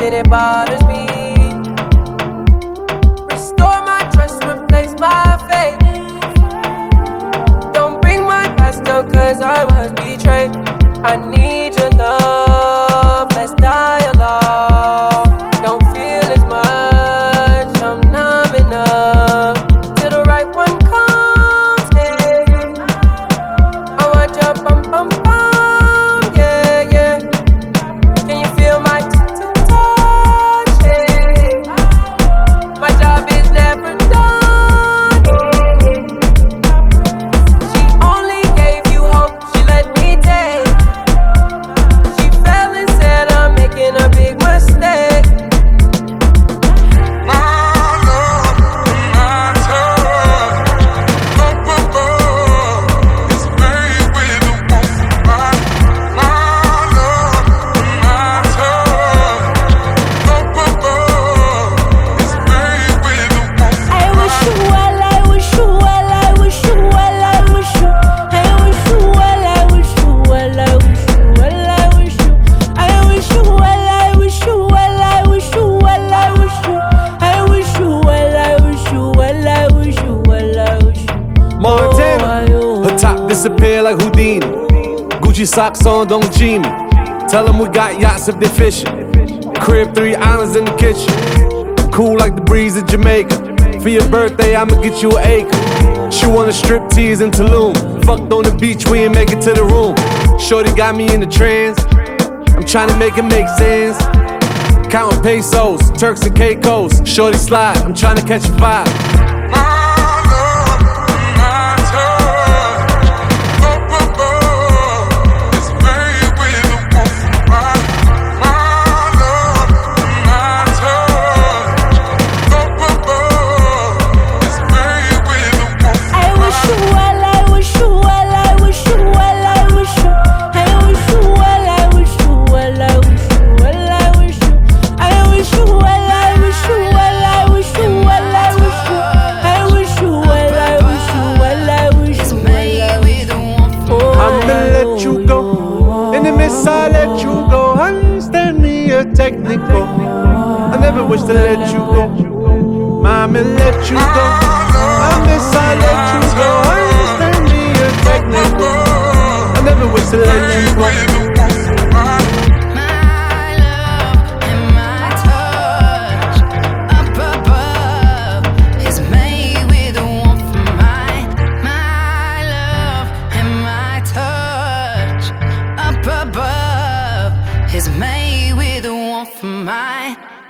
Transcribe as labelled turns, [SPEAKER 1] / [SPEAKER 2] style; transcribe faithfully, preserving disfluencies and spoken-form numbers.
[SPEAKER 1] then it bothers me. Restore my trust, replace my faith. Don't bring my past up, cause I was betrayed. I need your love, let's dialogue. Don't feel as much, I'm numb enough. Till the right one comes, yeah. I want your bum bum bum, yeah, yeah. Can you feel my touch, yeah. My job is never done, yeah. She only gave you hope, she let me take. She fell and said I'm making a big mistake.
[SPEAKER 2] Montana, her top disappear like Houdini. Gucci socks on, don't G me. Tell them we got yachts if they fishing. Crib, three islands in the kitchen. Cool like the breeze of Jamaica. For your birthday, I'ma get you an acre. She wanna strip tease in Tulum. Fucked on the beach, we ain't make it to the room. Shorty got me in the trance. I'm trying to make it make sense. Counting pesos, Turks and Caicos. Shorty slide, I'm trying to catch a vibe. I let you go, understand me, you're technical. I never wish to let you go, mommy, let you go. I miss I let you go, understand me, you're technical. I never wish to let you go.
[SPEAKER 3] Is made with a warmth from mine.